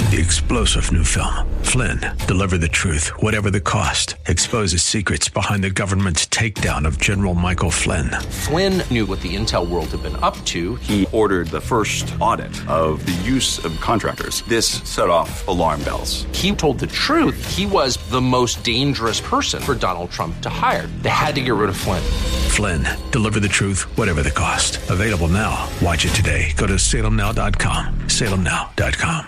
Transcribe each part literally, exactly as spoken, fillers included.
the explosive new film, Flynn, deliver the truth, whatever the cost, exposes secrets behind the government's takedown of General Michael Flynn. Flynn knew what the intel world had been up to. He ordered the first audit of the use of contractors. This set off alarm bells. He told the truth. He was the most dangerous person for Donald Trump to hire. They had to get rid of Flynn. Flynn, deliver the truth, whatever the cost. Available now. Watch it today. Go to salem now dot com. salem now dot com.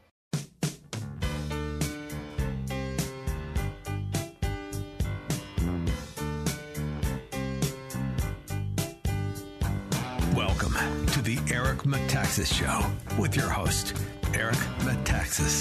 Welcome to the Eric Metaxas Show with your host, Eric Metaxas.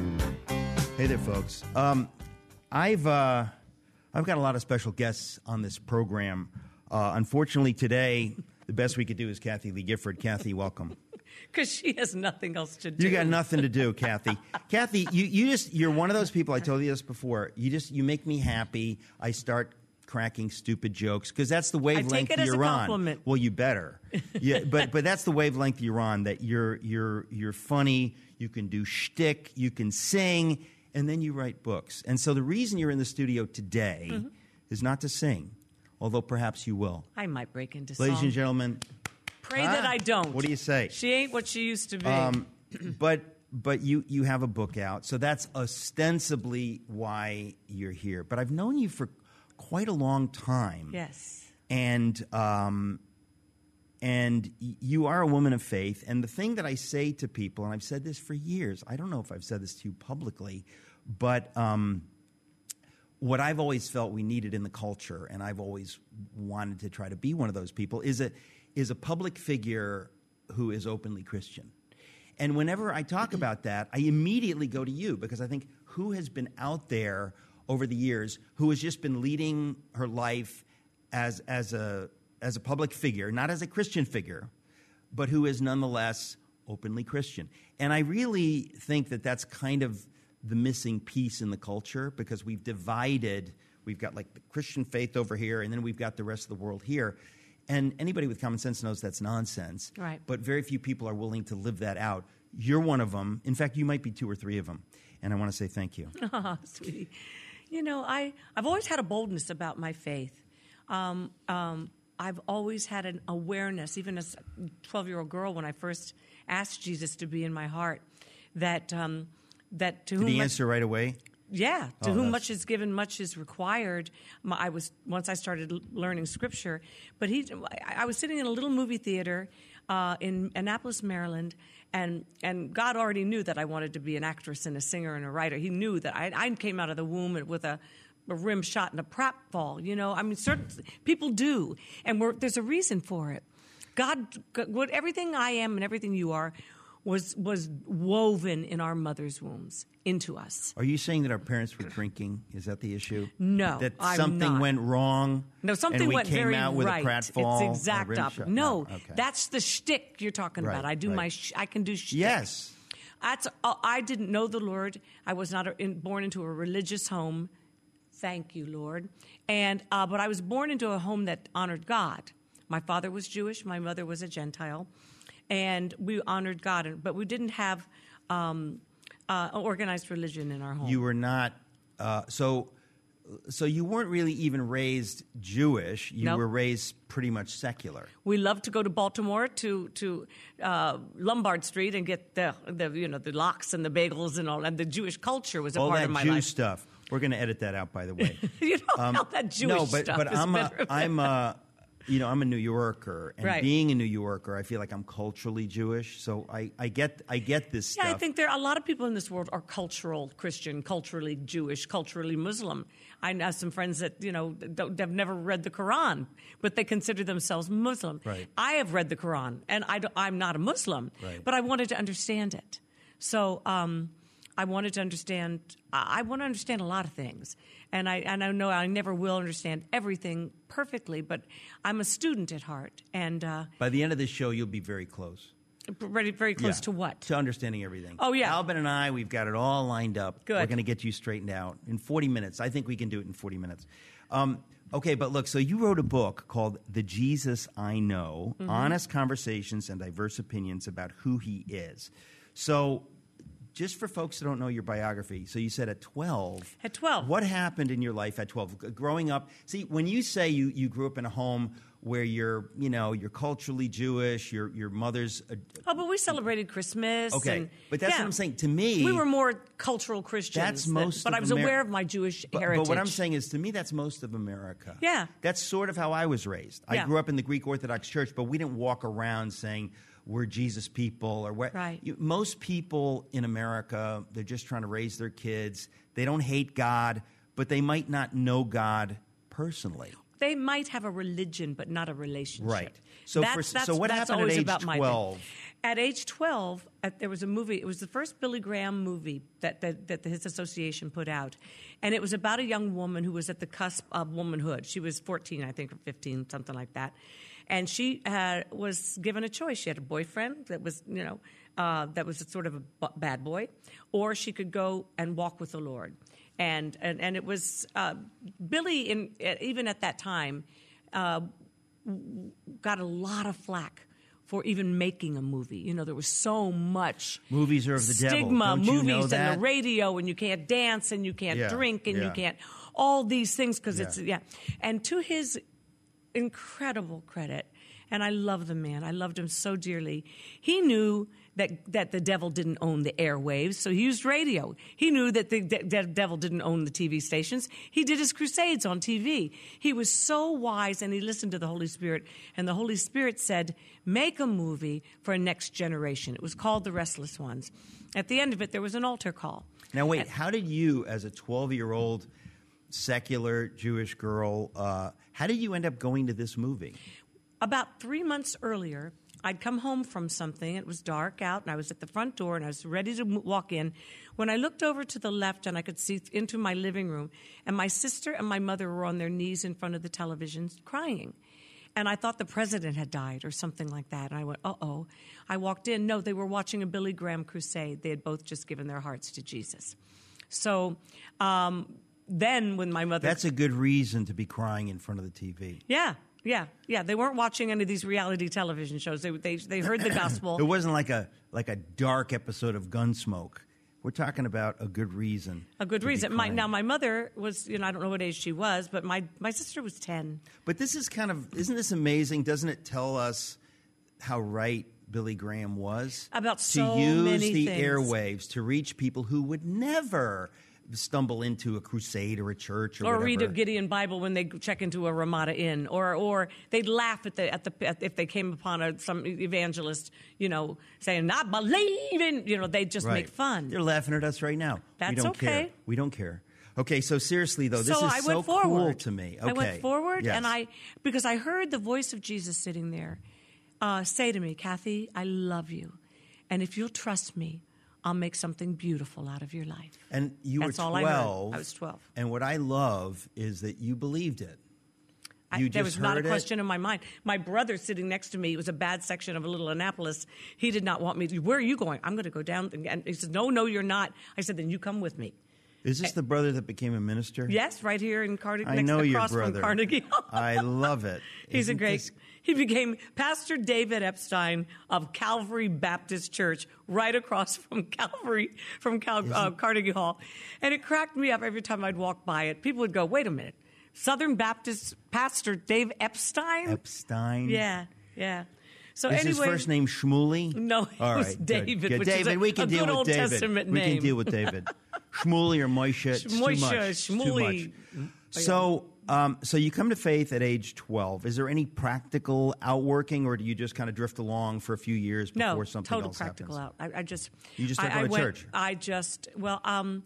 Hey there, folks. Um, I've uh, I've got a lot of special guests on this program. Uh, unfortunately, today, the best we could do is Kathy Lee Gifford. Kathy, welcome. Because she has nothing else to do. You got nothing to do, Kathy. Kathy, you, you just, you're one of those people, I told you this before, you just, you make me happy. I start cracking stupid jokes because that's the wavelength I take it as you're a on. compliment. Well, you better. Yeah, but but that's the wavelength you're on. That you're you're you're funny. You can do shtick. You can sing, and then you write books. And so the reason you're in the studio today mm-hmm. is not to sing, although perhaps you will. I might break into Ladies song. and gentlemen, pray ah, that I don't. What do you say? She ain't what she used to be. Um, but. But you, you have a book out, so that's ostensibly why you're here. But I've known you for quite a long time. Yes. And um, and you are a woman of faith. And the thing that I say to people, and I've said this for years, I don't know if I've said this to you publicly, but um, what I've always felt we needed in the culture, and I've always wanted to try to be one of those people, is a, is a public figure who is openly Christian. And whenever I talk about that, I immediately go to you because I think who has been out there over the years who has just been leading her life as as a as a public figure, not as a Christian figure, but who is nonetheless openly Christian. And I really think that that's kind of the missing piece in the culture because we've divided. We've got like the Christian faith over here, and then we've got the rest of the world here. And anybody with common sense knows that's nonsense. Right. But very few people are willing to live that out. You're one of them. In fact, you might be two or three of them. And I want to say thank you. Oh, sweetie. You know, I, I've always had a boldness about my faith. Um, um, I've always had an awareness, even as a twelve-year-old girl, when I first asked Jesus to be in my heart, that um, that to Did whom he much, answer right away? Yeah, to oh, whom that's... much is given, much is required. My, I was once I started l- learning Scripture, but he, I, I was sitting in a little movie theater uh, in Annapolis, Maryland, and and God already knew that I wanted to be an actress and a singer and a writer. He knew that I, I came out of the womb with a, a rim shot and a pratfall. You know, I mean, certain people do, and we're, there's a reason for it. God, what everything I am and everything you are. was was woven in our mother's wombs into us. Are you saying that our parents were drinking? Is that the issue? No, that I'm something not. went wrong. No, something and we went came very out with right. a pratfall. It's exact up. opposite. No, no. Okay. That's the shtick you're talking right, about. I do right. my. Sh- I can do shtick. Yes. That's. Uh, I didn't know the Lord. I was not a, in, born into a religious home. Thank you, Lord. And uh, but I was born into a home that honored God. My father was Jewish. My mother was a Gentile. And we honored God, but we didn't have um, uh, organized religion in our home. You were not, uh, so so you weren't really even raised Jewish. You nope. were raised pretty much secular. We loved to go to Baltimore to to uh, Lombard Street and get the, the you know the lox and the bagels and all, and the Jewish culture was a all part that of my Jew life. stuff. We're going to edit that out, by the way. You don't um, know that Jewish no, but, stuff. but is I'm a, better. I'm a, you know, I'm a New Yorker, and right. being a New Yorker, I feel like I'm culturally Jewish. So I, I get I get this yeah, stuff. I think there are a lot of people in this world are cultural Christian, culturally Jewish, culturally Muslim. I have some friends that you know don't, have never read the Quran, but they consider themselves Muslim. Right. I have read the Quran, and I I'm not a Muslim, right. but I wanted to understand it. So um, I wanted to understand. I, I want to understand a lot of things. And I and I know I never will understand everything perfectly, but I'm a student at heart. And uh, by the end of this show, you'll be very close. Very, very close yeah, to what? To understanding everything. Oh, yeah. Albin and I, we've got it all lined up. Good. We're going to get you straightened out in forty minutes. I think we can do it in forty minutes. Um, okay, but look, so you wrote a book called The Jesus I Know, mm-hmm. Honest Conversations and Diverse Opinions About Who He Is. So just for folks who don't know your biography, so you said at twelve. At twelve. What happened in your life at twelve? Growing up, see, when you say you, you grew up in a home where you're, you know, you're culturally Jewish, your your mother's... A, oh, but we celebrated Christmas. Okay, and, but that's yeah. what I'm saying. To me... We were more cultural Christians. That's most But of I was Amer- aware of my Jewish but, heritage. But what I'm saying is, to me, that's most of America. Yeah. That's sort of how I was raised. I Yeah. grew up in the Greek Orthodox Church, but we didn't walk around saying we're Jesus people or what. Right. You, most people in America, they're just trying to raise their kids. They don't hate God, but they might not know God personally. They might have a religion, but not a relationship. Right. So, that's, for, that's, so what that's happened at always age about my twelve? thing. At age twelve, at, there was a movie. It was the first Billy Graham movie that, that, that his association put out. And it was about a young woman who was at the cusp of womanhood. She was fourteen, I think, or fifteen, something like that. And she had, was given a choice. She had a boyfriend that was, you know, uh, that was a sort of a b- bad boy, or she could go and walk with the Lord. And and, and it was uh, Billy, in, even at that time, uh, got a lot of flack for even making a movie. You know, there was so much movies are of the devil. stigma, Don't you movies know and that? the radio, and you can't dance, and you can't Yeah, drink, and yeah. you can't all these things because Yeah. it's yeah. And to his incredible credit, and I love the man. I loved him so dearly. He knew that that the devil didn't own the airwaves, so he used radio. He knew that the de- de- devil didn't own the T V stations. He did his crusades on T V. He was so wise, and he listened to the Holy Spirit. And the Holy Spirit said, make a movie for a next generation. It was called The Restless Ones. At the end of it, there was an altar call. Now, wait, And- how did you, as a twelve-year-old secular Jewish girl, uh, how did you end up going to this movie? About three months earlier, I'd come home from something. It was dark out, and I was at the front door, and I was ready to m- walk in. When I looked over to the left, and I could see into my living room, and my sister and my mother were on their knees in front of the television crying. And I thought the president had died or something like that. And I went, uh-oh. I walked in. No, they were watching a Billy Graham crusade. They had both just given their hearts to Jesus. So um, then when my mother... That's a good reason to be crying in front of the T V. Yeah. Yeah, yeah. They weren't watching any of these reality television shows. They they they heard the gospel. It wasn't like a like a dark episode of Gunsmoke. We're talking about a good reason. A good to be reason. My, crying. now, my mother was, you know, I don't know what age she was, but my, my sister was ten. But this is kind of, isn't this amazing? Doesn't it tell us how right Billy Graham was? About to so use many the things. airwaves to reach people who would never stumble into a crusade or a church or, Or whatever. read a Gideon Bible when they check into a Ramada Inn, or or they'd laugh at the at the at, if they came upon a, some evangelist, you know, saying "I believe in," you know, they'd just Right. make fun. They're laughing at us right now. we That's don't okay. care. We don't care. Okay, so seriously though, this so is I so went forward. cool to me. Okay. I went forward, Yes. and I because I heard the voice of Jesus sitting there uh, say to me, "Kathy, I love you, and if you'll trust me, I'll make something beautiful out of your life." And you That's were all I twelve. heard. I was twelve. And what I love is that you believed it. I, You there just was not a heard it? question in my mind. My brother sitting next to me, it was a bad section of Little Annapolis. He did not want me to. Where are you going? I'm going to go down. And he said, no, no, you're not. I said, then you come with me. Is this the brother that became a minister? Yes, right here in Carnegie. I next know your across brother. From Carnegie. I love it. He's Isn't a great. this- He became Pastor David Epstein of Calvary Baptist Church, right across from Calvary, from Cal, uh, Carnegie Hall, and it cracked me up every time I'd walk by it. People would go, "Wait a minute, Southern Baptist Pastor Dave Epstein?" Epstein. Yeah, yeah. So Is anyway, his first name Shmuley? No, it All was right, good, David, good. which is David, a- we can a deal good with Old David. Testament we name. can deal with David. Shmuley or Moshe. It's too Moshe, much. It's too Shmuley. much. So, um, so you come to faith at age twelve. Is there any practical outworking, or do you just kind of drift along for a few years before no, something total else practical happens? out. I, I just You just I, start going I to went, church. I just well, um,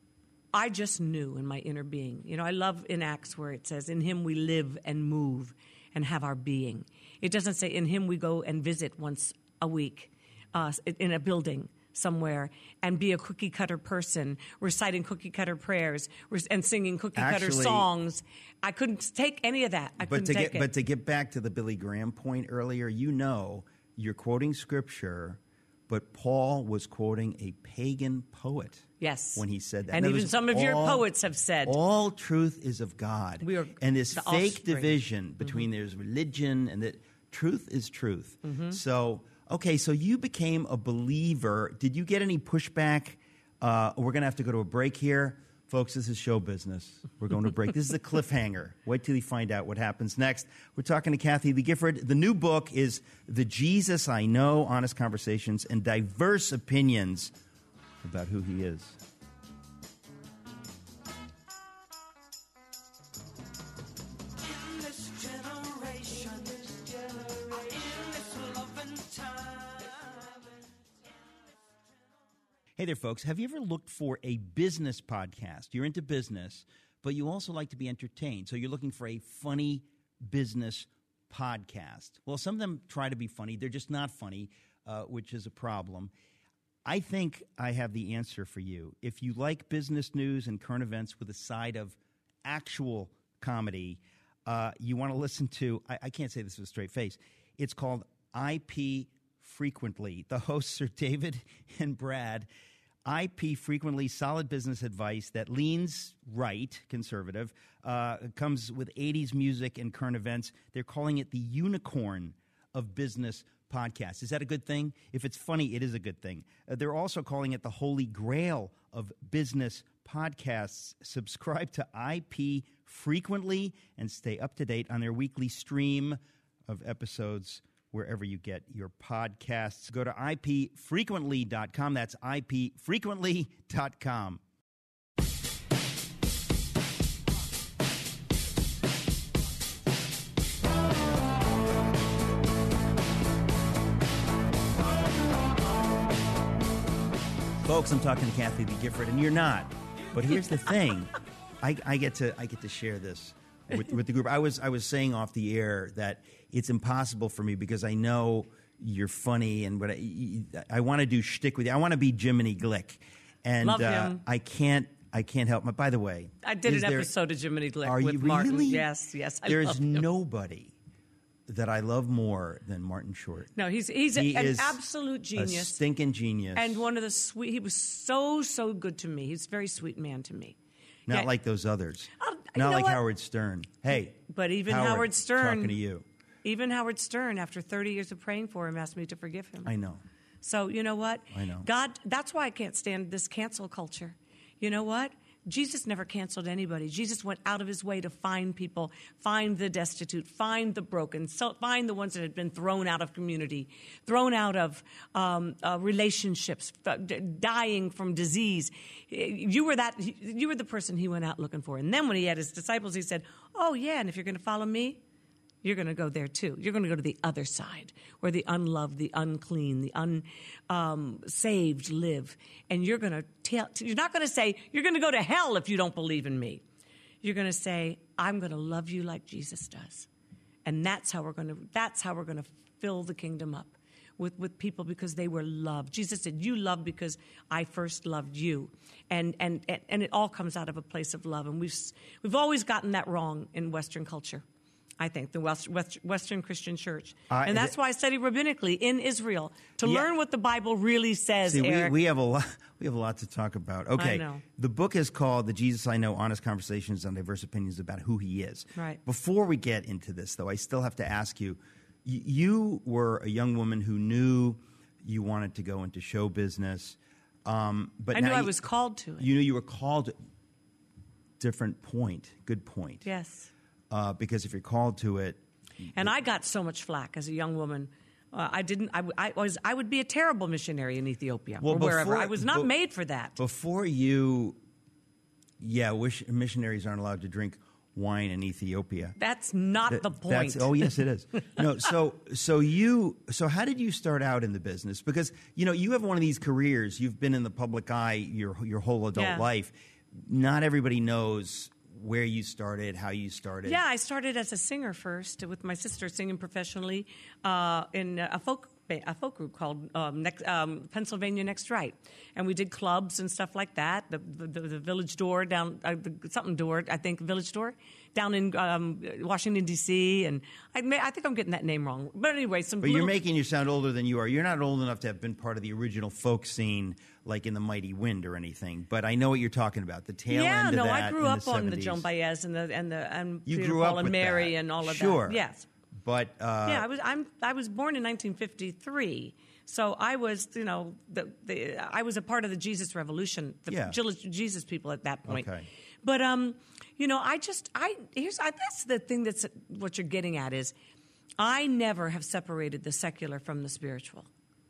I just knew in my inner being. You know, I love in Acts where it says, "In Him we live and move and have our being." It doesn't say, "In Him we go and visit once a week uh, in a building somewhere and be a cookie cutter person, reciting cookie cutter prayers and singing cookie cutter Actually- songs." I couldn't take any of that. I But couldn't to take get it. but to get back to the Billy Graham point earlier, you know, you're quoting scripture, but Paul was quoting a pagan poet. Yes. When he said that. And In other even words, some of your all- poets have said. all truth is of God. We are and this the fake offspring. division between there's religion and that truth is truth. Mm-hmm. So Okay, so you became a believer. Did you get any pushback? Uh, we're going to have to go to a break here. Folks, this is show business. We're going to break. This is a cliffhanger. Wait till you find out what happens next. We're talking to Kathie Lee Gifford. The new book is The Jesus I Know, Honest Conversations and Diverse Opinions about Who He Is. Hey there, folks. Have you ever looked for a business podcast? You're into business, but you also like to be entertained. So you're looking for a funny business podcast. Well, some of them try to be funny. They're just not funny, uh, which is a problem. I think I have the answer for you. If you like business news and current events with a side of actual comedy, uh, you want to listen to, I, I can't say this with a straight face, it's called I P Frequently. The hosts are David and Brad. I P Frequently, solid business advice that leans right, conservative, uh, comes with eighties music and current events. They're calling it the unicorn of business podcasts. Is that a good thing? If it's funny, it is a good thing. Uh, they're also calling it the holy grail of business podcasts. Subscribe to I P Frequently and stay up to date on their weekly stream of episodes wherever you get your podcasts. Go to I P frequently dot com. That's I P frequently dot com. Folks, I'm talking to Kathie Lee Gifford, and you're not. But here's the thing. I, I get to I get to share this with, with the group. I was I was saying off the air that it's impossible for me because I know you're funny, and but I, I want to do shtick with you. I want to be Jiminy Glick, and Love uh, him. I can't. I can't help. My, by the way, I did an there, episode of Jiminy Glick are with you Martin. Really? Yes, yes. I There's love him. nobody that I love more than Martin Short. No, he's he's He an is absolute genius, a stinking genius, and one of the sweet. He was so so good to me. He's a very sweet man to me. not Yeah. like those others. Uh, you not know like what? Howard Stern. Hey, But even Howard Stern- talking to you. Even Howard Stern, after thirty years of praying for him, asked me to forgive him. I know. So you know what? I know. God, that's why I can't stand this cancel culture. You know what? Jesus never canceled anybody. Jesus went out of his way to find people, find the destitute, find the broken, so find the ones that had been thrown out of community, thrown out of um, uh, relationships, f- d- dying from disease. You were that. You were the person he went out looking for. And then when he had his disciples, he said, "Oh yeah, and if you're going to follow me, you're going to go there too. You're going to go to the other side where the unloved, the unclean, the unsaved um, live. And you're going to tell, you're not going to say, you're going to go to hell if you don't believe in me. You're going to say, I'm going to love you like Jesus does. And that's how we're going to, that's how we're going to fill the kingdom up with, with people because they were loved. Jesus said, you love because I first loved you. And, and, and, and it all comes out of a place of love. And we've, we've always gotten that wrong in Western culture. I think, the West, West, Western Christian Church. Uh, and that's why I study rabbinically in Israel, to yeah. learn what the Bible really says, See, Eric. We, we, have a lot, we have a lot to talk about. Okay, I know. The book is called The Jesus I Know, Honest Conversations on Diverse Opinions about Who He Is. Right. Before we get into this, though, I still have to ask you, y- you were a young woman who knew you wanted to go into show business. Um, but I knew now I you, was called to it. You knew you were called to different point, good point. Yes. Uh, because if you're called to it, And I got so much flack as a young woman. Uh, I didn't. I, I was. I would be a terrible missionary in Ethiopia well, or wherever. before- I was not be- made for that. Before you, yeah, wish missionaries aren't allowed to drink wine in Ethiopia. That's not Th- the point. That's, oh, yes, it is. No, so so you so how did you start out in the business? Because you know you have one of these careers. You've been in the public eye your your whole adult Yeah. life. Not everybody knows where you started, how you started. Yeah, I started as a singer first with my sister singing professionally uh, in a folk a folk group called um, next, um, Pennsylvania Next Right, and we did clubs and stuff like that. The the, the Village Door down uh, the, something door I think Village Door down in um, Washington D C and I may, I think I'm getting that name wrong. But anyway, some. But little, you're making you sound older than you are. You're not old enough to have been part of the original folk scene, like in the Mighty Wind or anything. But I know what you're talking about. The tail yeah, end no, of that. I grew in up the on the seventies. Joan Baez and the and the and You Peter grew Paul up and with Mary that. and all of Sure. that. Yes. But uh, yeah, I was I'm I was born in nineteen fifty-three. So I was, you know, the, the I was a part of the Jesus Revolution, the Yeah. Jesus people at that point. Okay. But um, you know, I just I here's I, that's the thing that's what you're getting at is I never have separated the secular from the spiritual.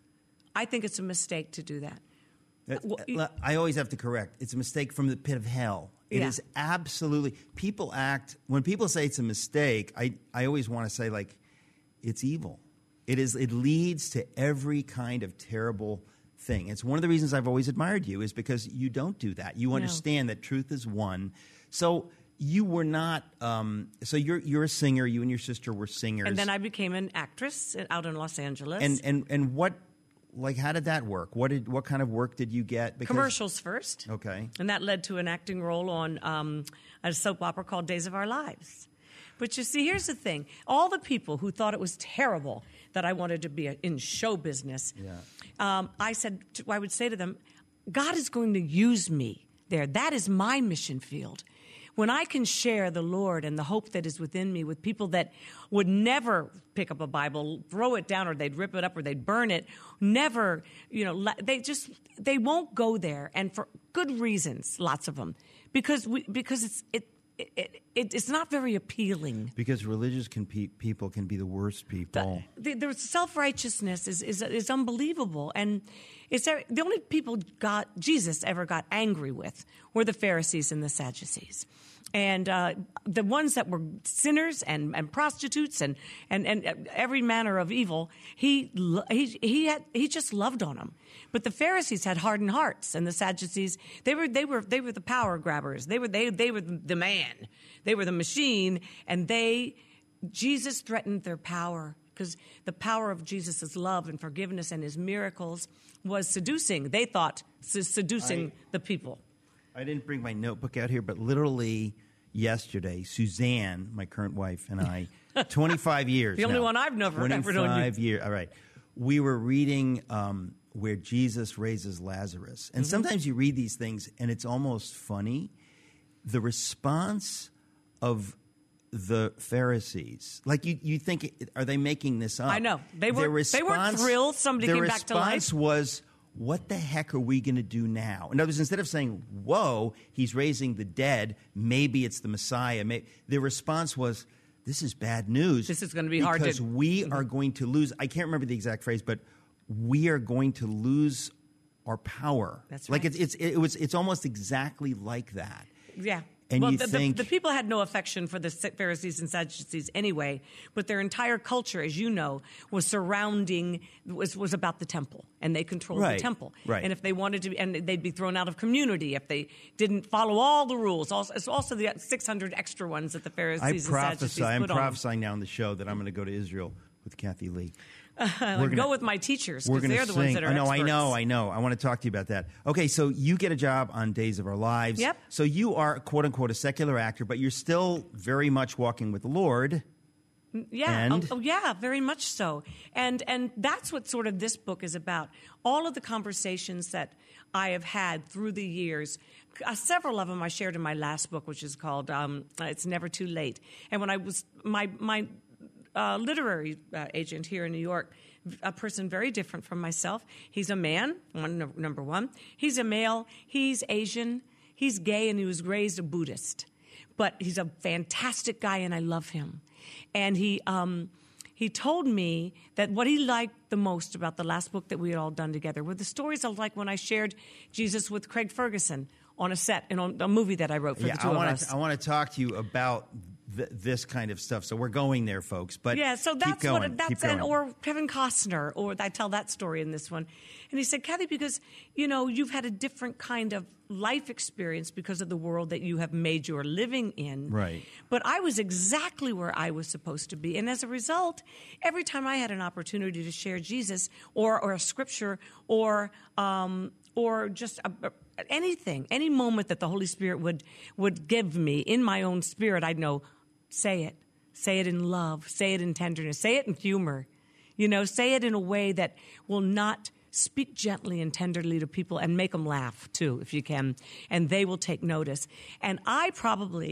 I think it's a mistake to do that. That's- Well, you- I always have to correct. It's a mistake from the pit of hell. It Yeah. is absolutely. People act when people say it's a mistake. I I always want to say like, it's evil. It is. It leads to every kind of terrible thing. It's one of the reasons I've always admired you is because you don't do that. You No. understand that truth is one. So you were not. Um, so you're you're a singer. You and your sister were singers. And then I became an actress out in Los Angeles. And and and what, like, how did that work? What did what kind of work did you get? Because, commercials first. Okay. And that led to an acting role on um, a soap opera called Days of Our Lives. But you see, here's the thing. All the people who thought it was terrible that I wanted to be in show business, Yeah. um, I said, I would say to them, God is going to use me there. That is my mission field. When I can share the Lord and the hope that is within me with people that would never pick up a Bible, throw it down, or they'd rip it up, or they'd burn it, never, you know, la- they just, they won't go there, and for good reasons, lots of them, because we, because it's, it, it, it it's not very appealing. Because religious can pe- people can be the worst people. The, the self-righteousness is, is is unbelievable, and it's the only people God Jesus ever got angry with were the Pharisees and the Sadducees, and uh, the ones that were sinners and, and prostitutes and, and, and every manner of evil. He lo- he he had he just loved on them. But the Pharisees had hardened hearts, and the Sadducees they were they were they were the power grabbers. They were they they were the man. They were the machine, and they Jesus threatened their power because the power of Jesus' love and forgiveness and his miracles was seducing. They thought seducing I- the people. I didn't bring my notebook out here, but literally yesterday, Suzanne, my current wife, and I, twenty-five years. The only now, one I've never ever known you. twenty-five years. All right. We were reading um, where Jesus raises Lazarus. And Mm-hmm. sometimes you read these things, and it's almost funny. The response of the Pharisees, like you, you think, are they making this up? I know. They Their weren't- they weren't response- thrilled somebody their came back to life. response was, what the heck are we going to do now? In other words, instead of saying, whoa, he's raising the dead, maybe it's the Messiah, may, their response was, this is bad news. This is going to be hard to- Because we are going to lose, I can't remember the exact phrase, but we are going to lose our power. That's Like right. it's, it's, it was, it's almost exactly like that. Yeah. And well, you the, think- the, the people had no affection for the Pharisees and Sadducees anyway, but their entire culture, as you know, was surrounding, was, was about the temple, and they controlled Right, the temple. right. And if they wanted to, and they'd be thrown out of community if they didn't follow all the rules. Also, it's also the six hundred extra ones that the Pharisees I and Sadducees prophesy, I'm put on them. prophesying now on the show that I'm going to go to Israel with Kathy Lee. Like, gonna- go with my teachers, We're because going they're to the sing. ones that are I know, experts. I know, I know. I want to talk to you about that. Okay, so you get a job on Days of Our Lives. Yep. So you are, quote unquote, a secular actor, but you're still very much walking with the Lord. Yeah, And? oh, oh, yeah, very much so. And and that's what sort of this book is about. All of the conversations that I have had through the years, uh, several of them I shared in my last book, which is called um, "It's Never Too Late." And when I was my my uh, literary uh, agent here in New York, a person very different from myself. He's a man, one, number one. He's a male. He's Asian. He's gay, and he was raised a Buddhist. But he's a fantastic guy, and I love him. And he um, he told me that what he liked the most about the last book that we had all done together were the stories of like when I shared Jesus with Craig Ferguson on a set in a movie that I wrote for Yeah, the two I of want us. to. I want to talk to you about th- this kind of stuff. So we're going there, folks. But Yeah, so keep that's going, what keep that's going. and or Kevin Costner, or I tell that story in this one. And he said, Kathy, because you know you've had a different kind of life experience because of the world that you have made your living in. Right. But I was exactly where I was supposed to be, and as a result, every time I had an opportunity to share Jesus or or a scripture or um, or just a, a, anything, any moment that the Holy Spirit would would give me in my own spirit, I'd know, say it. Say it in love. Say it in tenderness. Say it in humor. You know, say it in a way that will not speak gently and tenderly to people and make them laugh, too, if you can. And they will take notice. And I probably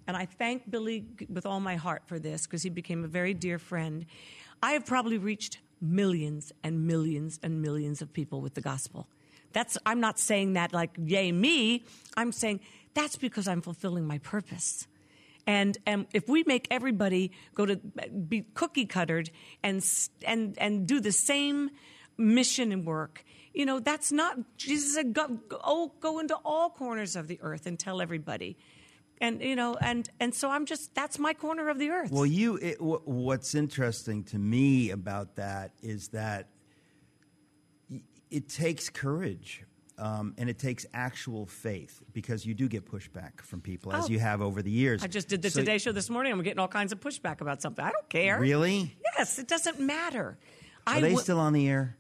and I thank Billy with all my heart for this because he became a very dear friend. I have probably reached millions and millions and millions of people with the gospel. That's, I'm not saying that like, yay, me. I'm saying that's because I'm fulfilling my purpose. And and if we make everybody go to be cookie cuttered and and and do the same mission and work, you know, that's not, Jesus said, go, go, oh, go into all corners of the earth and tell everybody. And, you know, and, and so I'm just, that's my corner of the earth. Well, you, it, w- what's interesting to me about that is that y- it takes courage. Um, and it takes actual faith because you do get pushback from people, as Oh. you have over the years. I just did the So- Today Show this morning. I'm getting all kinds of pushback about something. I don't care. Really? Yes, it doesn't matter. Are I they w- still on the air?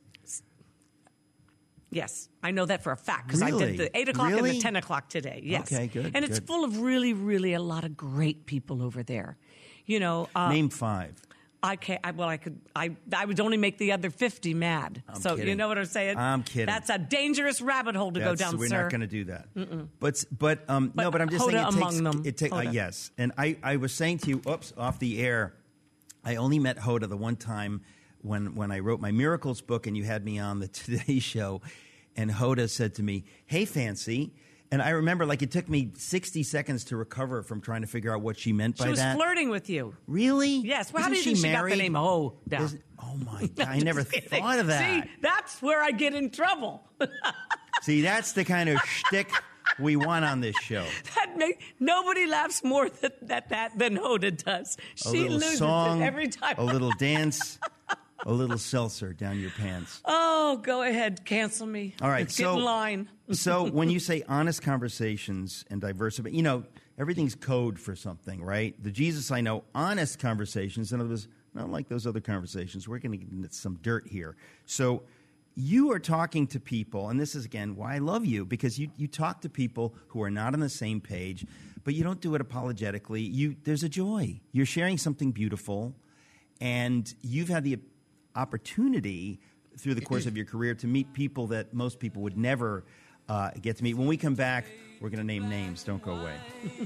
Yes, I know that for a fact because I Really? did the eight o'clock and Really? the ten o'clock today. Yes. Okay, good, And it's good. full of really, really a lot of great people over there. You know, uh, Name five. I can't. I, well, I could. I I would only make the other fifty mad. I'm so you kidding. know what I'm saying? I'm kidding. That's a dangerous rabbit hole to That's- go down, we're sir. not going to do that. But but um, no, But but I'm just Hoda saying it among takes them. it takes uh, Hoda. yes. And I I was saying to you, oops, off the air. I only met Hoda the one time when when I wrote my Miracles book, and you had me on the Today Show, and Hoda said to me, "Hey, Fancy." And I remember, like, it took me sixty seconds to recover from trying to figure out what she meant She by was that. flirting with you. Really? Yes. Well, how Isn't do you think she got the married? name Ho down? Isn't- Oh my God! I Just never kidding. thought of that. See, that's where I get in trouble. See, that's the kind of shtick we want on this show. That make, nobody laughs more at that, that than Hoda does. A She little loses song, it every time. a little dance, a little seltzer down your pants. Oh, go ahead, cancel me. All right, Let's so get in line. so when you say honest conversations and diversity, you know, everything's code for something, right? The Jesus I know, honest conversations, in other words, not like those other conversations. We're going to get into some dirt here. So you are talking to people, and this is, again, why I love you, because you, you talk to people who are not on the same page, but you don't do it apologetically. You, there's a joy. You're sharing something beautiful, and you've had the opportunity through the course of your career to meet people that most people would never uh, get to meet. When we come back, we're going to name names. Don't go away.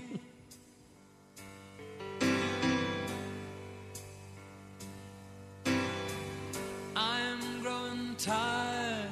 I'm growing tired.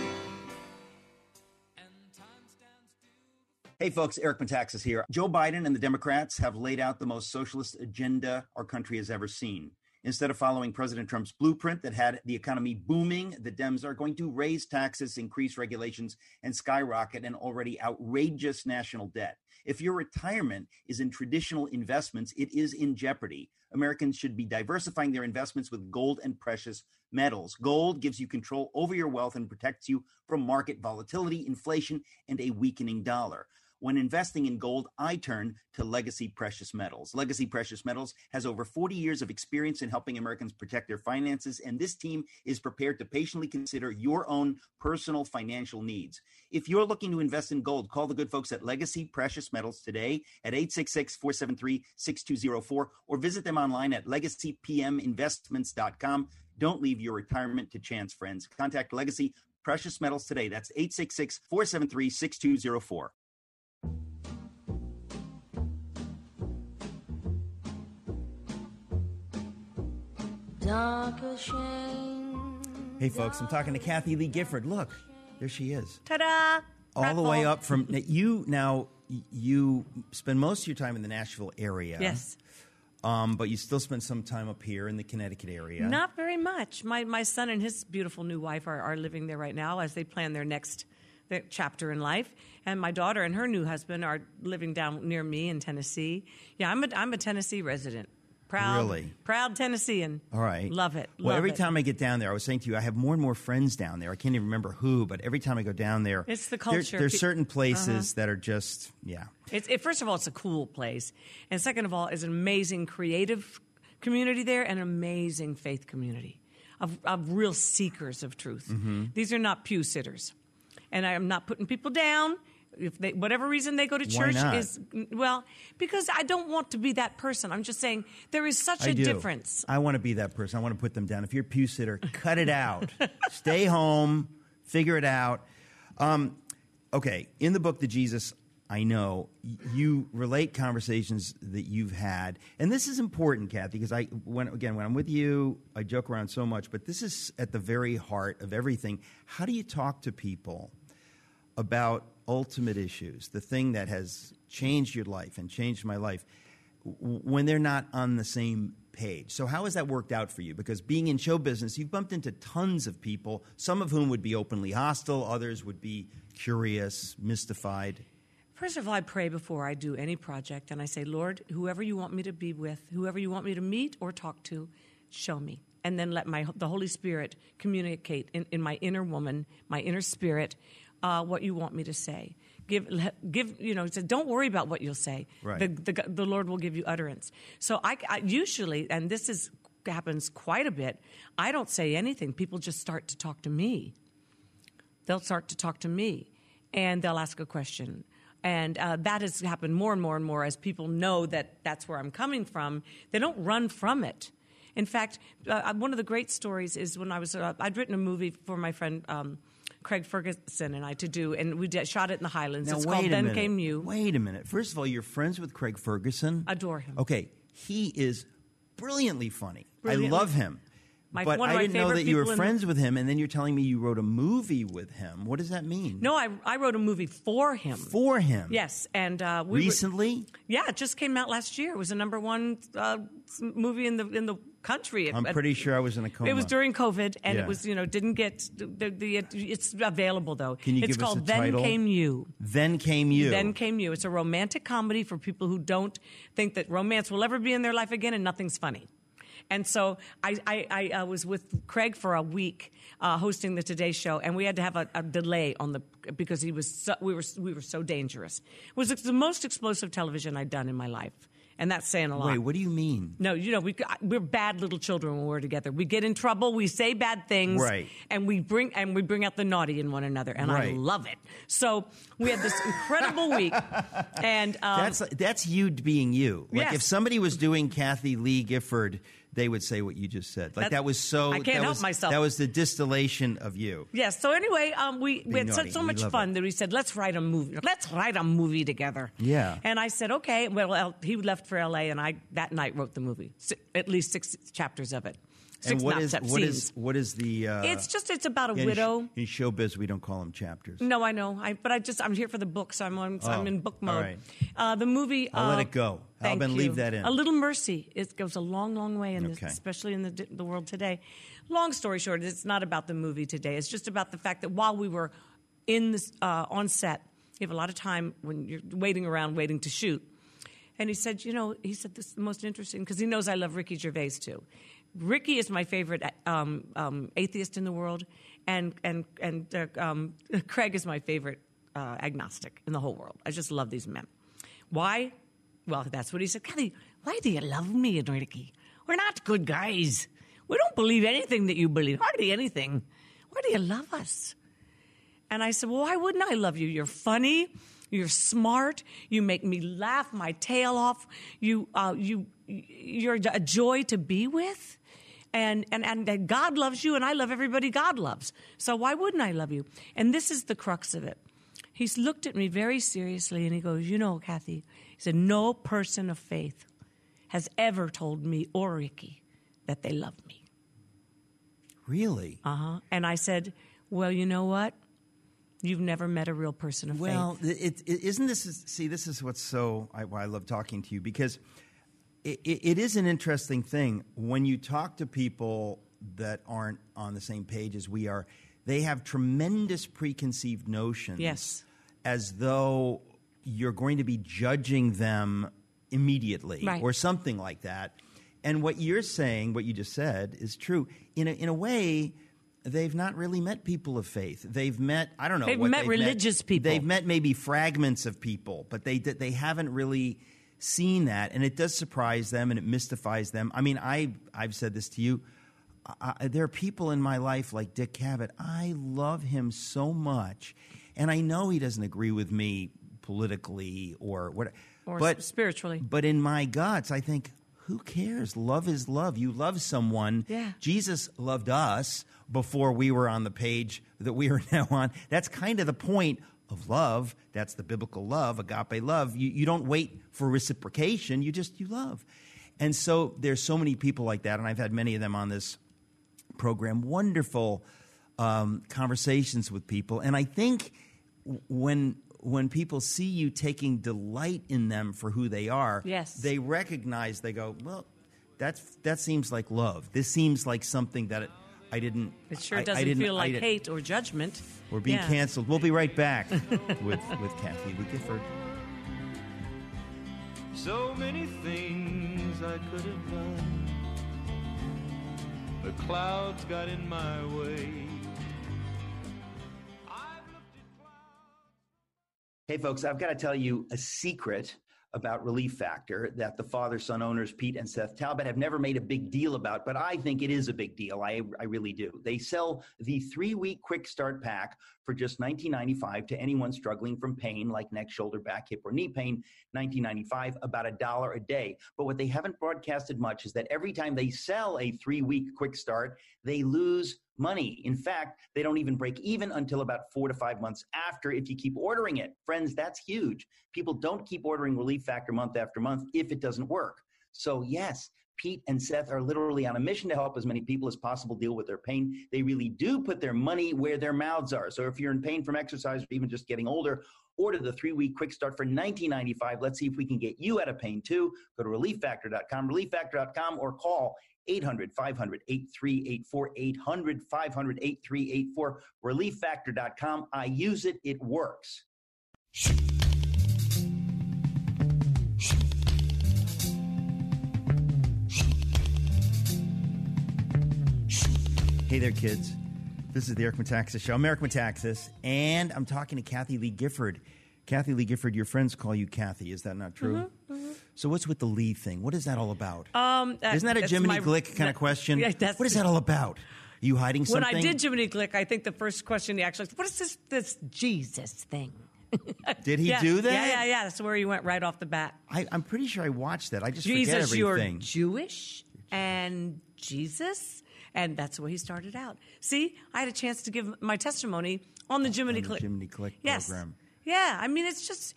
And time stands still. Hey, folks, Eric Metaxas here. Joe Biden and the Democrats have laid out the most socialist agenda our country has ever seen. Instead of following President Trump's blueprint that had the economy booming, the Dems are going to raise taxes, increase regulations, and skyrocket an already outrageous national debt. If your retirement is in traditional investments, it is in jeopardy. Americans should be diversifying their investments with gold and precious metals. Gold gives you control over your wealth and protects you from market volatility, inflation, and a weakening dollar. When investing in gold, I turn to Legacy Precious Metals. Legacy Precious Metals has over forty years of experience in helping Americans protect their finances, and this team is prepared to patiently consider your own personal financial needs. If you're looking to invest in gold, call the good folks at Legacy Precious Metals today at eight six six, four seven three, six two zero four or visit them online at legacy p m investments dot com. Don't leave your retirement to chance, friends. Contact Legacy Precious Metals today. That's eight six six, four seven three, six two zero four. Hey, folks, I'm talking to Kathy Lee Gifford. Look, there she is. Ta-da! All the way up from you. Now, you spend most of your time in the Nashville area. Yes. Um, but you still spend some time up here in the Connecticut area. Not very much. My my son and his beautiful new wife are, are living there right now as they plan their next their chapter in life. And my daughter and her new husband are living down near me in Tennessee. Yeah, I'm a, I'm a Tennessee resident. Proud, Really? proud Tennessean. All right. Love it. Well, love every it. time I get down there, I was saying to you, I have more and more friends down there. I can't even remember who, but every time I go down there, It's the there- culture. there's Pe- certain places that are just, yeah. It's, it, first of all, it's a cool place. And second of all, it's an amazing creative community there and an amazing faith community of, of real seekers of truth. Mm-hmm. These are not pew sitters. And I'm not putting people down. If they, whatever reason they go to Why church not? is, well, because I don't want to be that person. I'm just saying there is such I a do. difference. I want to be that person. I want to put them down. If you're a pew sitter, cut it out. Stay home. Figure it out. Um, okay. In the book, The Jesus I know y- you relate conversations that you've had, and this is important, Kathy, because I, when again, when I'm with you, I joke around so much, but this is at the very heart of everything. How do you talk to people about ultimate issues, the thing that has changed your life and changed my life, w- when they're not on the same page? So how has that worked out for you? Because being in show business, you've bumped into tons of people, some of whom would be openly hostile, others would be curious, mystified. First of all, I pray before I do any project, and I say, Lord, whoever you want me to be with, whoever you want me to meet or talk to, show me. And then let my the Holy Spirit communicate in, in my inner woman, my inner spirit, uh, what you want me to say. Give, give, you know, so don't worry about what you'll say. Right. The, the, the Lord will give you utterance. So I, I usually, and this is happens quite a bit, I don't say anything. People just start to talk to me. They'll start to talk to me, and they'll ask a question. And uh, that has happened more and more and more as people know that that's where I'm coming from. They don't run from it. In fact, uh, one of the great stories is when I was, uh, I'd written a movie for my friend um, Craig Ferguson and I to do, and we did, shot it in the Highlands. Now, it's wait called a Then minute. Came You. Wait a minute. First of all, you're friends with Craig Ferguson? Adore him. Okay. He is brilliantly funny. Brilliantly- I love him. My- but one of I my didn't know favorite that you were people in- friends with him, and then you're telling me you wrote a movie with him. What does that mean? No, I, I wrote a movie for him. For him? Yes, and uh, we were- Recently? yeah, it just came out last year. It was the number one uh, movie in the in the country. I'm At- pretty sure I was in a coma. It was during COVID, and Yeah. it was, you know, didn't get the, the it, it's available though. Can you it's give us called a Then title? Came You. Then Came You. Then Came You. It's a romantic comedy for people who don't think that romance will ever be in their life again, and nothing's funny. And so I, I, I uh, was with Craig for a week uh, hosting the Today Show, and we had to have a, a delay on the because he was so, we were we were so dangerous. It was the most explosive television I'd done in my life, and that's saying a lot. Wait, what do you mean? No, you know, we, we're bad little children when we're together. We get in trouble, we say bad things, Right. and we bring and we bring out the naughty in one another, and I Right. love it. So we had this incredible week, and um, That's that's you being you. Like Yes. if somebody was doing Kathy Lee Gifford, they would say what you just said. Like That- that was so. I can't that help was, myself. That was the distillation of you. yes. So anyway, um, we, we had naughty. such, so We much love fun it. that we said, let's write a movie. Let's write a movie together. Yeah. And I said, okay. Well, L- he left for L A, and I that night wrote the movie, Si- at least six chapters of it. Six And what not is sep- what scenes. is what is the? Uh, It's just it's about a in sh- widow. in showbiz, we don't call them chapters. No, I know. I, but I just I'm here for the book, so I'm on, so Oh, I'm in book all mode. right. Uh, the movie. I'll uh, let it go. Thank Alban, you. leave that in. A Little Mercy. It goes a long, long way in this, Okay. especially in the the world today. Long story short, it's not about the movie today. It's just about the fact that while we were in this uh, on set, you have a lot of time when you're waiting around, waiting to shoot. And he said, you know, he said this is the most interesting because he knows I love Ricky Gervais too. Ricky is my favorite um, um, atheist in the world, and and and uh, um, Craig is my favorite uh, agnostic in the whole world. I just love these men. Why? Well, that's what he said. Kathy, why do you love me and Ricky? We're not good guys. We don't believe anything that you believe, hardly anything. Why do you love us? And I said, well, why wouldn't I love you? You're funny. You're smart. You make me laugh my tail off. You, uh, you, you're a joy to be with. And, and, and that God loves you, and I love everybody God loves. So why wouldn't I love you? And this is the crux of it. He's looked at me very seriously, and he goes, you know, Kathy, he said, no person of faith has ever told me or Ricky that they love me. Really? Uh-huh. And I said, well, you know what? You've never met a real person of Well, faith. it, it, isn't this? See, this is what's so I, why I love talking to you, because it, it, it is an interesting thing when you talk to people that aren't on the same page as we are. They have tremendous preconceived notions, Yes. as though you're going to be judging them immediately, Right. or something like that. And what you're saying, what you just said, is true. In a, in a way, they've not really met people of faith. They've met, I don't know. They've what met religious people. They've met maybe fragments of people, but they they haven't really seen that. And it does surprise them, and it mystifies them. I mean, I, I've said this to you. I, there are people in my life like Dick Cavett. I love him so much, and I know he doesn't agree with me politically or what, Or but spiritually. But in my guts, I think, who cares? Love is love. You love someone. Yeah. Jesus loved us before we were on the page that we are now on. That's kind of the point of love. That's the biblical love, agape love. You, you don't wait for reciprocation. You just, you love. And so there's so many people like that, and I've had many of them on this program. Wonderful um, conversations with people. And I think when when people see you taking delight in them for who they are, yes. they recognize, they go, well, that's that seems like love. This seems like something that it, I didn't. It sure I, doesn't I didn't, feel like I hate or judgment. We're being Yeah. canceled. We'll be right back with, with Kathy Lee Gifford. So many things I could have done. The clouds got in my way. I've looked at clouds. Hey, folks, I've got to tell you a secret about Relief Factor that the father-son owners, Pete and Seth Talbot, have never made a big deal about, but I think it is a big deal. I, I really do. They sell the three-week quick start pack for just nineteen ninety-five dollars to anyone struggling from pain like neck, shoulder, back, hip, or knee pain, nineteen ninety-five dollars, about a dollar a day. But what they haven't broadcasted much is that every time they sell a three-week quick start, they lose money. In fact, they don't even break even until about four to five months after if you keep ordering it. Friends, that's huge. People don't keep ordering Relief Factor month after month if it doesn't work. So yes, Pete and Seth are literally on a mission to help as many people as possible deal with their pain. They really do put their money where their mouths are. So if you're in pain from exercise or even just getting older, order the three-week quick start for nineteen ninety-five dollars. Let's see if we can get you out of pain too. Go to relief factor dot com, relief factor dot com, or call eight hundred, five hundred, eight three eight four, eight hundred, five hundred, eight three eight four, relief factor dot com. I use it. It works. Hey there, kids. This is the Eric Metaxas Show. I'm Eric Metaxas, and I'm talking to Kathy Lee Gifford. Kathy Lee Gifford, your friends call you Kathy. Is that not true? Mm-hmm, mm-hmm. So what's with the Lee thing? What is that all about? Um, uh, Isn't that a that's Jiminy my- Glick kind that- of question? Yeah, that's what is that all about? Are you hiding When something? I did Jiminy Glick, I think the first question he actually, what is this this Jesus thing? Did he Yeah, do that? Yeah, yeah, yeah. That's where he went right off the bat. I, I'm pretty sure I watched that. I just Jesus, forget you're everything. Jewish and Jesus, and that's where he started out. See, I had a chance to give my testimony on the Jiminy On the Glick. Jiminy Glick yes. program. Yeah, I mean, it's just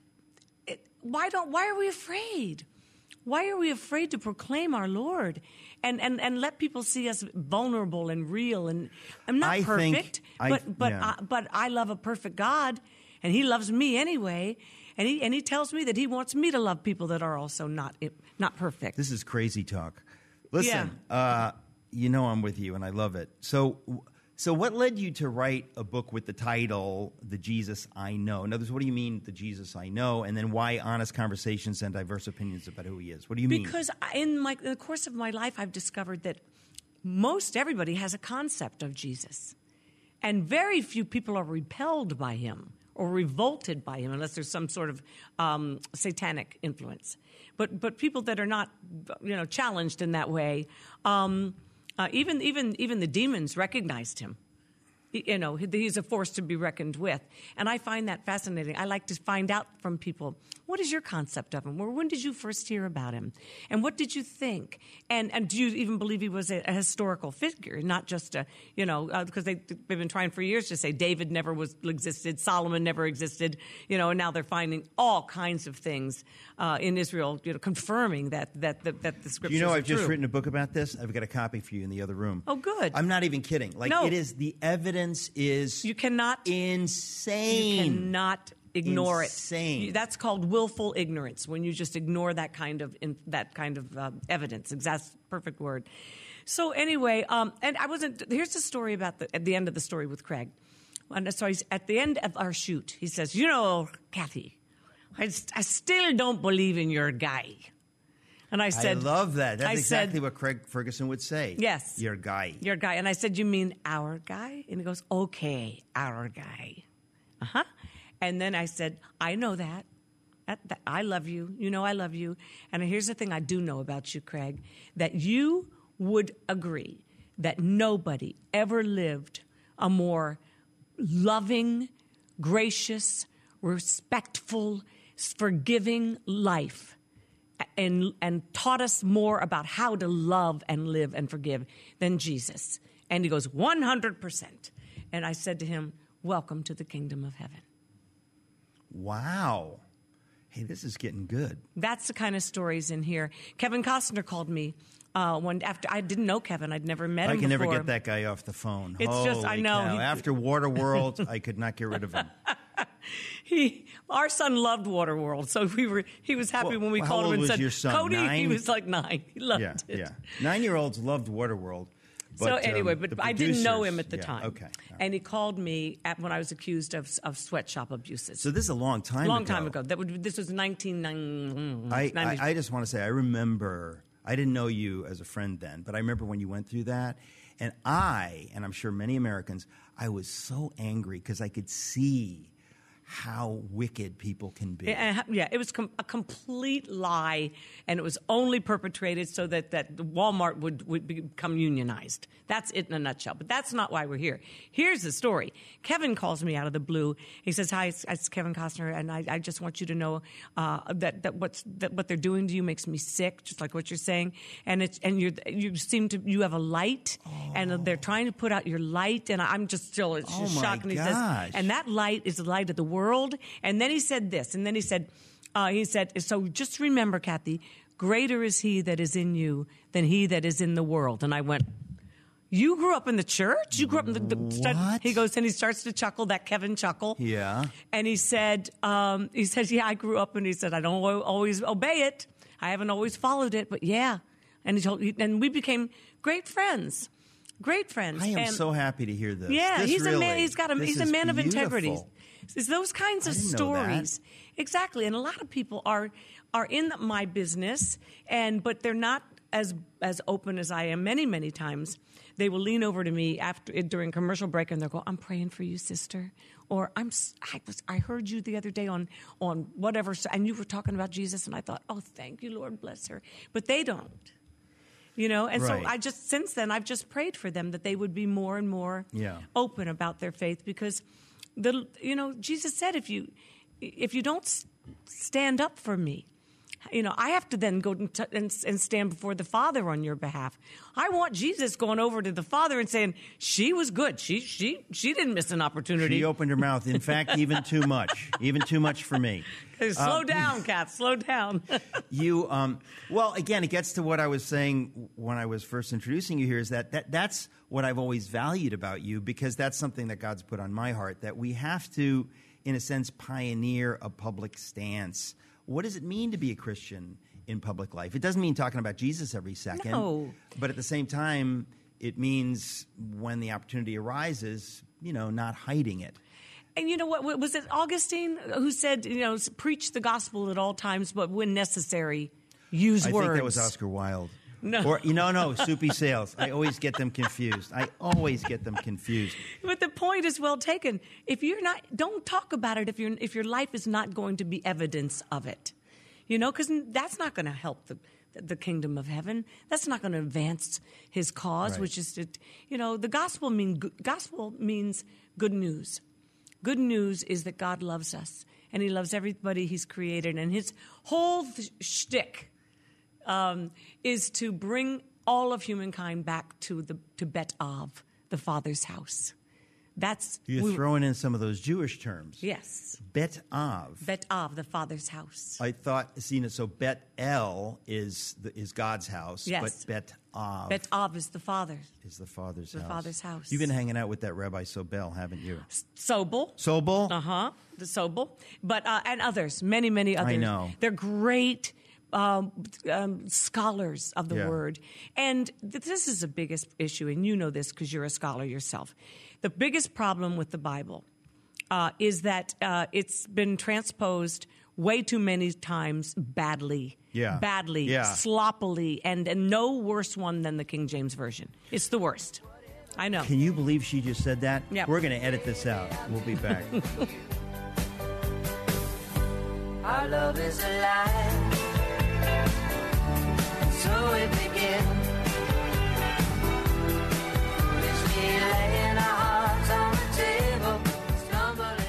it, why don't why are we afraid? Why are we afraid to proclaim our Lord and, and, and let people see us vulnerable and real? And I'm not I perfect, think I- but but yeah. I, but I love a perfect God, and He loves me anyway. And he and he tells me that He wants me to love people that are also not not perfect. This is crazy talk. Listen, uh, you know I'm with you, and I love it. So, so what led you to write a book with the title "The Jesus I Know"? In other words, what do you mean, "The Jesus I Know"? And then why honest conversations and diverse opinions about who He is? What do you mean? Because I- in my in the course of my life, I've discovered that most everybody has a concept of Jesus, and very few people are repelled by Him or revolted by Him, unless there's some sort of um, satanic influence. But but people that are not, you know, challenged in that way, um, uh, even even even the demons recognized Him. You know, He's a force to be reckoned with. And I find that fascinating. I like to find out from people, what is your concept of Him? Or when did you first hear about Him? And what did you think? And and do you even believe He was a, a historical figure, not just a, you know, uh, because they, they've been trying for years to say David never was existed, Solomon never existed, you know, and now they're finding all kinds of things uh, in Israel, you know, confirming that that, that, that the scriptures you know, are I've just true. written a book about this. I've got a copy for you in the other room. Oh, good. I'm not even kidding. Like, No. it is, the evidence is You cannot insane. You cannot ignore Insane. it. You- That's called willful ignorance. When you just ignore that kind of in, that kind of uh, evidence. That's perfect word. So anyway, um, and I wasn't. Here's the story about the at the end of the story with Craig. And so he's, at the end of our shoot, he says, "You know, Kathy, I, I still don't believe in your guy." And I said, I love that. That's I exactly said, what Craig Ferguson would say. Yes. Your guy. Your guy. And I said, "You mean our guy?" And he goes, "Okay, our guy." Uh-huh. And then I said, "I know that. That, that. I love you. You know I love you. And here's the thing I do know about you, Craig, that you would agree that nobody ever lived a more loving, gracious, respectful, forgiving life and and taught us more about how to love and live and forgive than Jesus." And he goes, one hundred percent. And I said to him, "Welcome to the kingdom of heaven." Wow. Hey, this is getting good. That's the kind of stories in here. Kevin Costner called me uh, one after I didn't know Kevin. I'd never met I him can before. never get that guy off the phone. It's Holy just- I know. cow. He- After Waterworld, I could not get rid of him. He, our son loved Waterworld, so we were. He was happy Well, when we how called him old and was said, your son, "Cody." He nine? was like nine. He loved Yeah, it. yeah. Nine-year-olds loved Waterworld. But, so anyway, um, but the I didn't know producers- him at the yeah, time. Okay. All right. And he called me at, when I was accused of of sweatshop abuses. So this is a long time long ago. time ago. That would this was nineteen ninety. I, I, I just want to say, I remember, I didn't know you as a friend then, but I remember when you went through that. And I, and I'm sure many Americans, I was so angry because I could see how wicked people can be. Yeah, yeah, it was com- a complete lie, and it was only perpetrated so that, that Walmart would, would become unionized. That's it in a nutshell. But that's not why we're here. Here's the story. Kevin calls me out of the blue. He says, "Hi, it's, it's Kevin Costner, and I, I just want you to know uh, that, that, what's, that what they're doing to you makes me sick, just like what you're saying. And it's and you you seem to you have a light, oh. and they're trying to put out your light. And I'm just still it's oh just my shocked. And he gosh. says, and that light is the light of the world. And then he said this, and then he said, uh, he said, so just remember, Kathy, greater is he that is in you than he that is in the world. And I went, you grew up in the church? You grew up in the... the What? He goes, and he starts to chuckle, that Kevin chuckle. Yeah. And he said, um, he said, yeah, I grew up, and he said, I don't always obey it. I haven't always followed it, but yeah. And he told, and we became great friends. Great friends. I am and, so happy to hear this. Yeah, This he's really, a man. He's got a. this He's a is man of beautiful. integrity. It's those kinds of I didn't know stories, that. exactly. And a lot of people are are in my business, and but they're not as as open as I am. Many many times, they will lean over to me after during commercial break, and they'll go, "I'm praying for you, sister," or "I'm I was I heard you the other day on on whatever, and you were talking about Jesus, and I thought, oh, thank you, Lord, bless her." But they don't. You know, and Right. so I just, since then, I've just prayed for them that they would be more and more Yeah. open about their faith because, the you know, Jesus said if you, if you don't s- stand up for me, you know, I have to then go and, t- and, and stand before the Father on your behalf. I want Jesus going over to the Father and saying, she was good. She, she, she didn't miss an opportunity. She opened her mouth. In fact, even too much. Even too much for me. Slow Uh, down, Kath. Slow down. You, um, well, again, it gets to what I was saying when I was first introducing you here is that, that that's what I've always valued about you because that's something that God's put on my heart, that we have to, in a sense, pioneer a public stance. What does it mean to be a Christian in public life? It doesn't mean talking about Jesus every second. No. But at the same time, it means when the opportunity arises, you know, not hiding it. And you know what? Was it Augustine who said, you know, preach the gospel at all times, but when necessary, use I words? think that was Oscar Wilde. No. Or, you know, no, Soupy Sales. I always get them confused. I always get them confused. But the point is well taken. If you're not, don't talk about it if, you're, if your life is not going to be evidence of it. You know, because that's not going to help the, the kingdom of heaven. That's not going to advance his cause, Right. which is to, you know, the gospel, mean, gospel means good news. Good news is that God loves us, and he loves everybody he's created, and his whole th- shtick um, is to bring all of humankind back to the to Bet Av, the Father's house. That's You're we- throwing in some of those Jewish terms. yes, Bet Av. Bet Av, the Father's house. I thought, see, so Bet El is the, is God's house, Yes. but Bet Av Bet Av is the Father. is the Father's The house. Father's house. You've been hanging out with that Rabbi Sobel, haven't you? Sobel. Sobel? Uh huh. The Sobel, but uh, and others, many, many others. know. They're great um, um, scholars of the Yeah. word, and th- this is the biggest issue, and you know this because you're a scholar yourself. The biggest problem with the Bible uh, is that uh, it's been transposed way too many times badly. Yeah. Badly, Yeah. sloppily, and, and no worse one than the King James Version. It's the worst. I know. Can you believe she just said that? Yep. We're going to edit this out. We'll be back. Our love is alive, and so it begins. Foolishly laying our hearts on the table, stumbling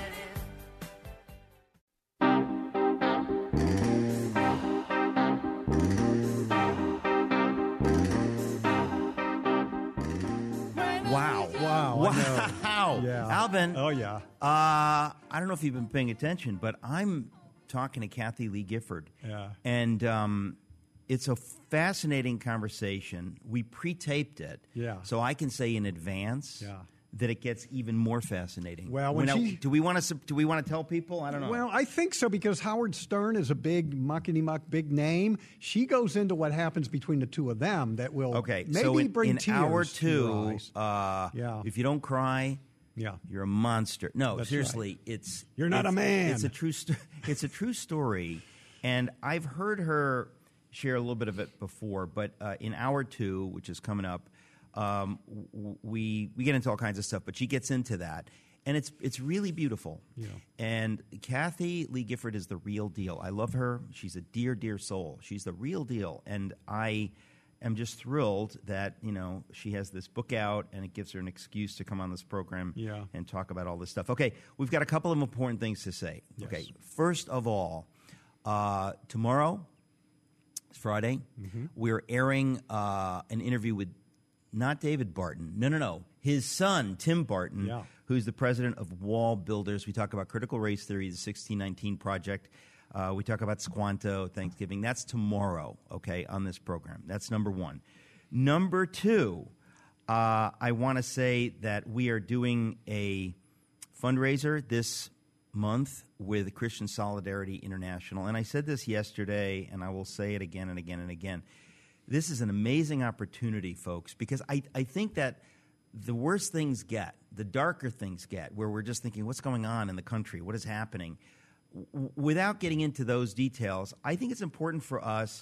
Wow. Wow, I know. Wow. So, Yeah. Alvin. Oh, yeah. Uh, I don't know if you've been paying attention, but I'm talking to Kathy Lee Gifford. Yeah. And um, it's a fascinating conversation. We pre-taped it. Yeah. So I can say in advance Yeah. that it gets even more fascinating. Well, when now, she- do we want to do we want to tell people? I don't know. Well, I think so because Howard Stern is a big muckety-muck, big name. She goes into what happens between the two of them that will okay. maybe so in, bring in tears hour to your two, eyes. uh, Yeah. if you don't cry, Yeah. you're a monster. No, That's seriously, it's You're not it's- a man. It's a true. Sto- it's a true story, and I've heard her share a little bit of it before. But uh, in hour two, which is coming up, um, w- we we get into all kinds of stuff. But she gets into that, and it's it's really beautiful. Yeah. And Kathy Lee Gifford is the real deal. I love her. She's a dear, dear soul. She's the real deal, and I. I'm just thrilled that, you know, she has this book out and it gives her an excuse to come on this program Yeah. and talk about all this stuff. Okay, we've got a couple of important things to say. Yes. Okay, first of all, uh, tomorrow, it's Friday, Mm-hmm. we're airing uh, an interview with not David Barton. No, no, no. His son, Tim Barton, Yeah. who's the president of Wall Builders. We talk about critical race theory, the sixteen nineteen Project. Uh, we talk about Squanto, Thanksgiving. That's tomorrow, okay, on this program. That's number one. Number two, uh, I want to say that we are doing a fundraiser this month with Christian Solidarity International. And I said this yesterday, and I will say it again and again and again. This is an amazing opportunity, folks, because I, I think that the worse things get, the darker things get, where we're just thinking, what's going on in the country? What is happening? W- without getting into those details, I think it's important for us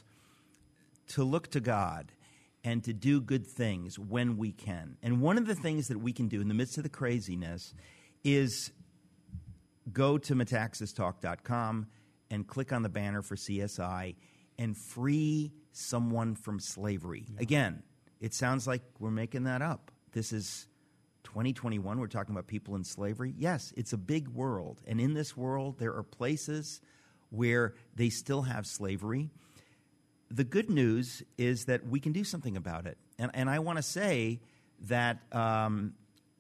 to look to God and to do good things when we can. And one of the things that we can do in the midst of the craziness is go to metaxas talk dot com and click on the banner for C S I and free someone from slavery. Yeah. Again, it sounds like we're making that up. This is twenty twenty-one. We're talking about people in slavery. Yes, it's a big world. And in this world, there are places where they still have slavery. The good news is that we can do something about it. And, and I want to say that um,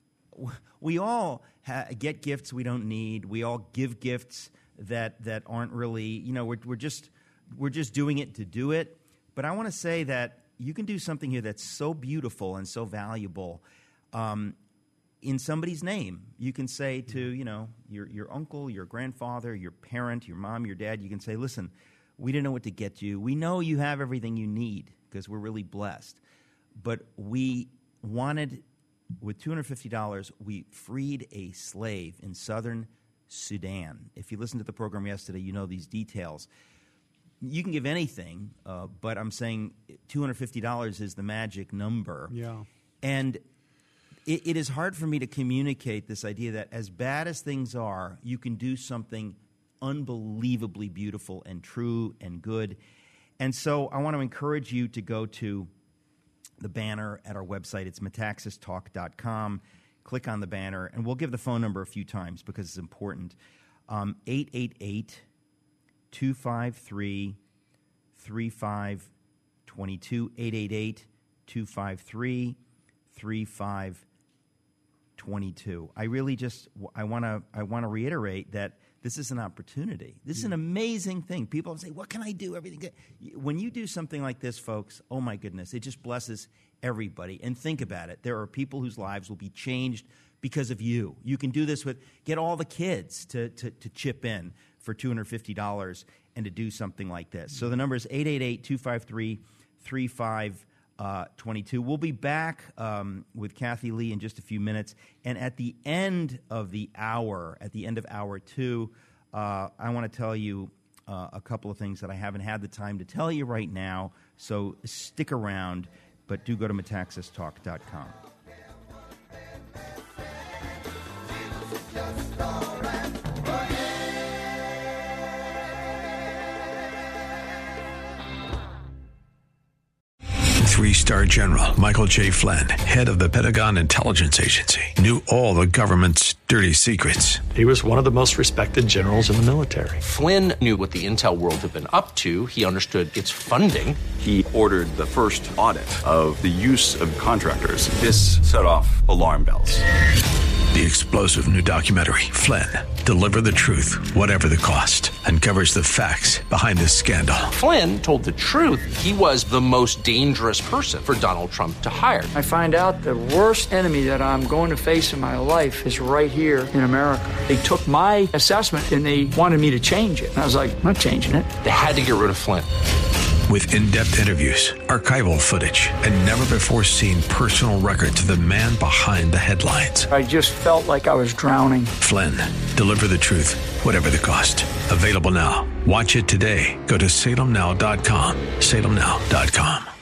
we all ha- get gifts we don't need. We all give gifts that, that aren't really, you know, we're, we're just we're just doing it to do it. But I want to say that you can do something here that's so beautiful and so valuable. Um, in somebody's name, you can say to, you know, your your uncle, your grandfather, your parent, your mom, your dad, you can say, listen, we didn't know what to get you. We know you have everything you need because we're really blessed. But we wanted, with two hundred fifty dollars, we freed a slave in southern Sudan. If you listened to the program yesterday, you know these details. You can give anything, uh, but I'm saying two hundred fifty dollars is the magic number. Yeah. And it, it is hard for me to communicate this idea that as bad as things are, you can do something unbelievably beautiful and true and good. And so I want to encourage you to go to the banner at our website. It's metaxas talk dot com. Click on the banner, and we'll give the phone number a few times because it's important. Um, eight eight eight, two five three, three five two two, eight eight eight, two five three, three five two two. I really just I want to I want to reiterate that this is an opportunity. This is an amazing thing. People say, "What can I do?" Everything good. When you do something like this, folks, oh my goodness, it just blesses everybody. And think about it. There are people whose lives will be changed because of you. You can do this with get all the kids to to, to chip in for two hundred fifty dollars and to do something like this. So the number is eight eight eight, two five three, three five two two. We'll be back um, with Kathy Lee in just a few minutes. And at the end of the hour, at the end of hour two, uh, I want to tell you uh, a couple of things that I haven't had the time to tell you right now. So stick around, but do go to metaxas talk dot com. Three-star general Michael J. Flynn, head of the Pentagon Intelligence Agency, knew all the government's dirty secrets. He was one of the most respected generals in the military. Flynn knew what the intel world had been up to. He understood its funding. He ordered the first audit of the use of contractors. This set off alarm bells. The explosive new documentary, Flynn, Deliver the Truth, Whatever the Cost, uncovers the facts behind this scandal. Flynn told the truth. He was the most dangerous person for Donald Trump to hire. I find out the worst enemy that I'm going to face in my life is right here in America. They took my assessment and they wanted me to change it. And I was like, I'm not changing it. They had to get rid of Flynn. With in-depth interviews, archival footage, and never-before-seen personal records of the man behind the headlines. I just felt like I was drowning. Flynn, Deliver the Truth, Whatever the Cost. Available now. Watch it today. Go to salem now dot com. salem now dot com.